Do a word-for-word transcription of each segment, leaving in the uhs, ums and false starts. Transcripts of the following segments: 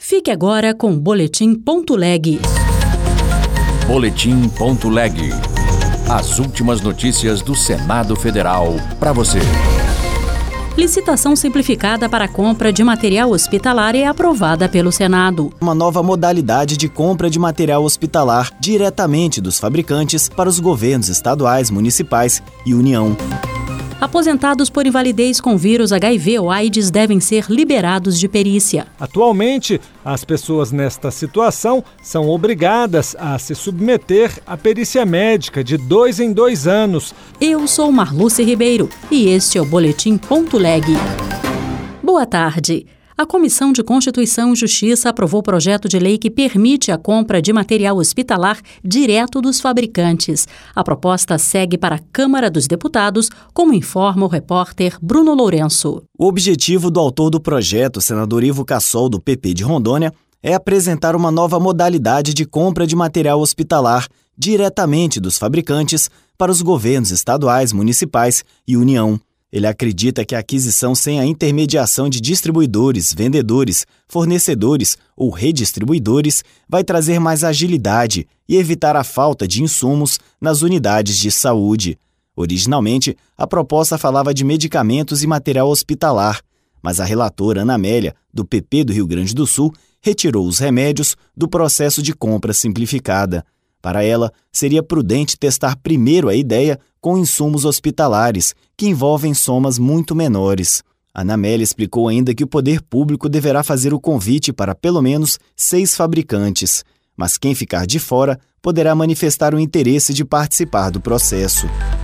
Fique agora com o Boletim Ponto Leg. Boletim Ponto Leg. As últimas notícias do Senado Federal para você. Licitação simplificada para a compra de material hospitalar é aprovada pelo Senado. Uma nova modalidade de compra de material hospitalar diretamente dos fabricantes para os governos estaduais, municipais e União. Aposentados por invalidez com vírus H I V ou AIDS devem ser liberados de perícia. Atualmente, as pessoas nesta situação são obrigadas a se submeter à perícia médica de dois em dois anos. Eu sou Marluce Ribeiro e este é o Boletim Ponto Leg. Boa tarde. A Comissão de Constituição e Justiça aprovou o projeto de lei que permite a compra de material hospitalar direto dos fabricantes. A proposta segue para a Câmara dos Deputados, como informa o repórter Bruno Lourenço. O objetivo do autor do projeto, senador Ivo Cassol, do P P de Rondônia, é apresentar uma nova modalidade de compra de material hospitalar diretamente dos fabricantes para os governos estaduais, municipais e União. Ele acredita que a aquisição sem a intermediação de distribuidores, vendedores, fornecedores ou redistribuidores vai trazer mais agilidade e evitar a falta de insumos nas unidades de saúde. Originalmente, a proposta falava de medicamentos e material hospitalar, mas a relatora Ana Amélia, do P P do Rio Grande do Sul, retirou os remédios do processo de compra simplificada. Para ela, seria prudente testar primeiro a ideia com insumos hospitalares, que envolvem somas muito menores. Ana Amélia explicou ainda que o poder público deverá fazer o convite para pelo menos seis fabricantes, mas quem ficar de fora poderá manifestar o interesse de participar do processo.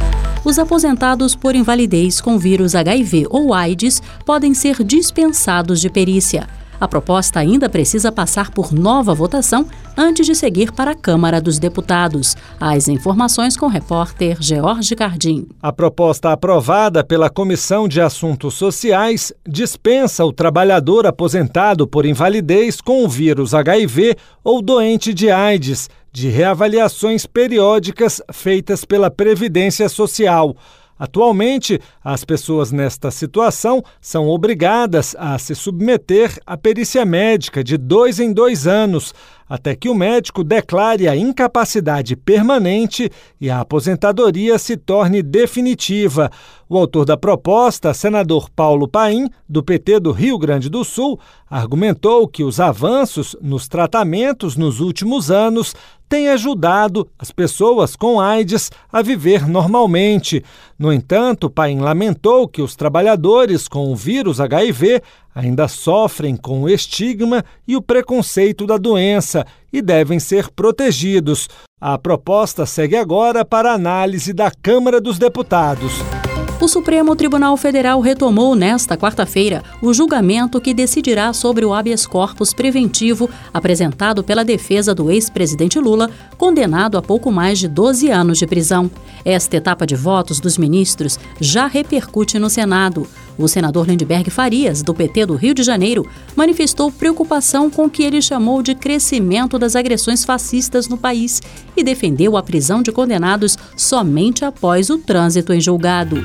Os aposentados por invalidez com vírus H I V ou AIDS podem ser dispensados de perícia. A proposta ainda precisa passar por nova votação antes de seguir para a Câmara dos Deputados. As informações com o repórter George Cardim. A proposta aprovada pela Comissão de Assuntos Sociais dispensa o trabalhador aposentado por invalidez com o vírus H I V ou doente de AIDS de reavaliações periódicas feitas pela Previdência Social. Atualmente, as pessoas nesta situação são obrigadas a se submeter à perícia médica de dois em dois anos, até que o médico declare a incapacidade permanente e a aposentadoria se torne definitiva. O autor da proposta, senador Paulo Paim, do P T do Rio Grande do Sul, argumentou que os avanços nos tratamentos nos últimos anos têm ajudado as pessoas com AIDS a viver normalmente. No entanto, Paim lamentou que os trabalhadores com o vírus H I V ainda sofrem com o estigma e o preconceito da doença e devem ser protegidos. A proposta segue agora para análise da Câmara dos Deputados. O Supremo Tribunal Federal retomou nesta quarta-feira o julgamento que decidirá sobre o habeas corpus preventivo apresentado pela defesa do ex-presidente Lula, condenado a pouco mais de doze anos de prisão. Esta etapa de votos dos ministros já repercute no Senado. O senador Lindbergh Farias, do P T do Rio de Janeiro, manifestou preocupação com o que ele chamou de crescimento das agressões fascistas no país e defendeu a prisão de condenados somente após o trânsito em julgado.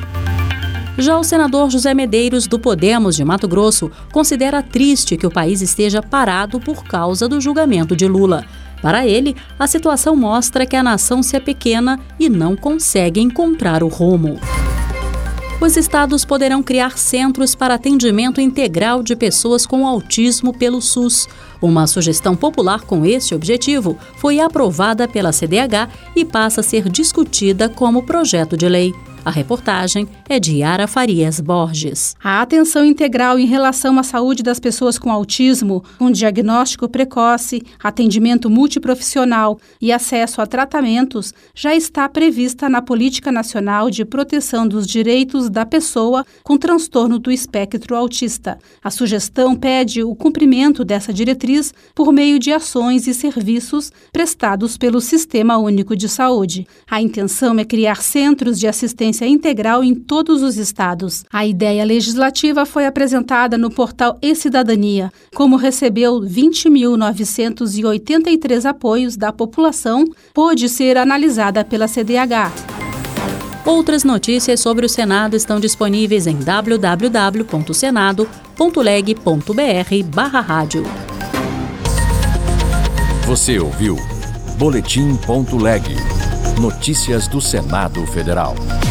Já o senador José Medeiros, do Podemos de Mato Grosso, considera triste que o país esteja parado por causa do julgamento de Lula. Para ele, a situação mostra que a nação se apequena e não consegue encontrar o rumo. Os estados poderão criar centros para atendimento integral de pessoas com autismo pelo SUS. Uma sugestão popular com este objetivo foi aprovada pela C D H e passa a ser discutida como projeto de lei. A reportagem é de Yara Farias Borges. A atenção integral em relação à saúde das pessoas com autismo, com diagnóstico precoce, atendimento multiprofissional e acesso a tratamentos já está prevista na Política Nacional de Proteção dos Direitos da Pessoa com Transtorno do Espectro Autista. A sugestão pede o cumprimento dessa diretriz por meio de ações e serviços prestados pelo Sistema Único de Saúde. A intenção é criar centros de assistência integral em todos os estados. A ideia legislativa foi apresentada no portal E-Cidadania. Como recebeu vinte mil novecentos e oitenta e três apoios da população, pôde ser analisada pela C D H. Outras notícias sobre o Senado estão disponíveis em w w w ponto senado ponto leg ponto b r barra rádio. Você ouviu Boletim.leg. Notícias do Senado Federal.